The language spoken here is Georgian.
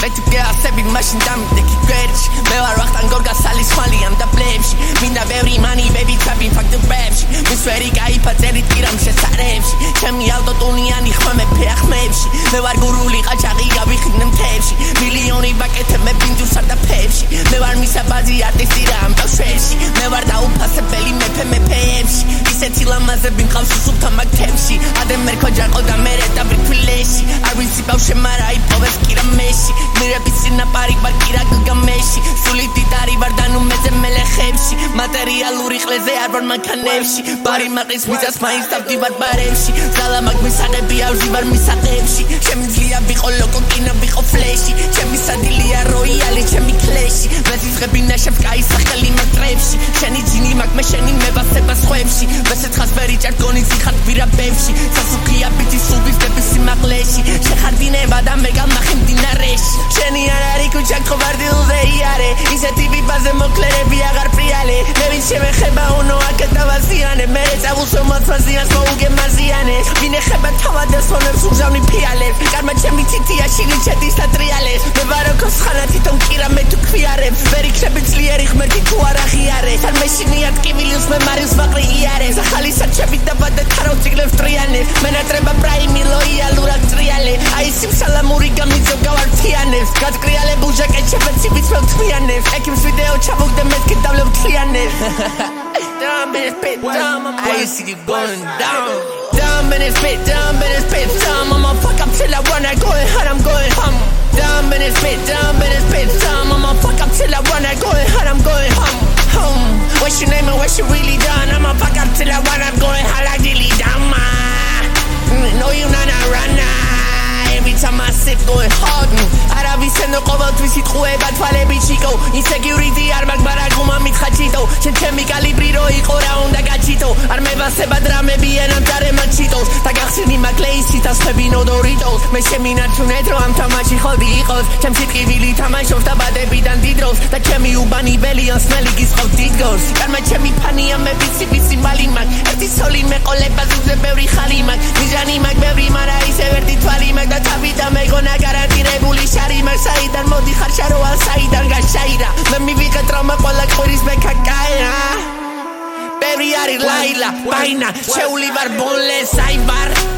ვიყე თუ გეასები მაშინ დამიდექი გვერდში მე ვარ ვახტანგ გორგასალის ხვალიან და პლებში მინდა ბევრი მანი baby trapping fuck the raps მის ვერი გაიფაწერით პირამ შესარებში ჩემი ავტოტუნიანი ხმამე ფეხმებში მე ვარ გურული ყაჩაღი გავიხიდნე მთებში მილიონი ბაკეთებ მე ბინძურს არ და ფებში მე ვარ მისაბაძი არტისტი რა ამ ბავშვებში მე ვარ დაუფასებელი მეფეებში ისეთი ლამაზები მყავს სულთან მაგთებში ადრე მერქო ჯაყო და მერე დაბრიფილეში არ ვიცი ბავშვი მარა იპოვეს კირამეში მირების სინაპარი ვარ კირა გგამეში სული დიდარი ვარ და ნუ მეზე მელეხებში მატერიალური ყლეზე არ ვარ მანქანებში ბარი მაყრის მიწას მაინც დავდივარ ბარებში ზალა მაგ მისაღები ავზივარ მისაღებში შემიძლია ვიყო ლოკო კინო ვიყო ფლეში ჩემი სადილია როიალი ჩემი კლეში ვესიცხები ნაშებს გაისახელი მეტრებში შენი ჯინი მაგ მე შენი მებასება სხვებში ვესეთხას ვერი ჭარგონი ზიხარ გვირაბებში სასუქია პიტი სუბიზდები სიმაღლეში შეხარდინება და მე გამახი მდინარეში შენი არ არის ქუჩა ხოვარდილზე იარე ისეთი ვიბაზე მოკლერები აღარ პრიალე მე ვინ შემეხება უნო აკეთავაზიანე მე წავუსო მოწვაზიანს მოუგემაზიანე ვინ ეხება თავადას ფონებს უგზავნი ფიალებს კარმა ჩემი ციტია შილი ჩედის და ტრიალებს მე ვაროქოს ხანა თვითონ კირა მე თუ ქვიარებს ვერ იქნები ძლიერი ღმერთი თუ არ აღიარეს არ მეშინია ტკივილს მე მარილს ვაყრი იარეს ახალი საჩები და ბადა თარო ციკლებს ტრიანებს მენატრება პრაიმი ლოიალურად ტრიალე აი სიმსალამური გამიძო გავართიანებს გაწკრიალებულ ჟაკეტში ვიცმევ თვიანებს ეკიმს ვიდეო ჩამოგდე მეთქი დავლებ თლიანებს Dumb in his pit, dumb, I see you going down Dumb in his pit, dumb, I'ma fuck up till I wanna go hard, I'm going home Dumb in his pit, dumb, I'ma fuck up till I wanna go hard, I'm going home What's your name and what you really done? I'ma fuck up till I wanna go hard, I really done No you not a runner Every time I sit going hard არავისენო ყოველთვის იტყუება თვალები ჩიკო ინსეგიურიტი არ მაგ ბარაგუმა მითხაჩიტო შენ ჩემი კალიბრი რო იყო რა უნდა გაჩიტო არ მევასება დრამები ენამტარე მაჩიტოს და გახსნი მაგლეისი დასხები ნოდორიტოს მე შემინარჩუნეთ რომ ამ თამაში ხოდი იყოს ჩემ სიტყივილი თამაშობს და ბადებიდან დიდროს და ჩემი უბანი ბელიან სმელი გისყავს დიდგორს კარმა ჩემი ფანია მე ვიცი მალი მაგ ერთი სოლი მეყოლება ზუგზე ბევრი ხალი მაგ მიზანი მაგ ბევრი მარა ისე ვერდი თვალი მაგ და თავი და მეგონა გარანტირებული შარი მაგ საიდან მოდი ხარ შაროა საიდან გაშაირა მე მივიღე ტრაუმა ყველა ყვირის მეკაკაია ბევრი არის ლაილა ბაინა შეული ვარ ბონლე საიბარ